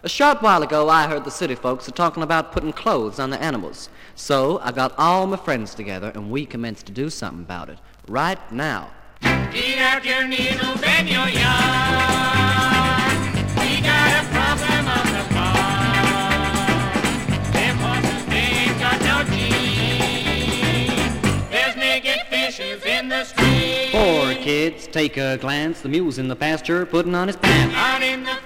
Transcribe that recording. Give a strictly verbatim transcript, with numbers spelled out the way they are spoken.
A short while ago, I heard the city folks are talking about putting clothes on the animals. So I got all my friends together, and we commenced to do something about it. Right now. Get out your needles and your yarn. We got a problem on the farm. Them horses, they ain't got no teeth. There's naked fishes in the street. Poor kids, take a glance. The mule's in the pasture, putting on his pants. Out in the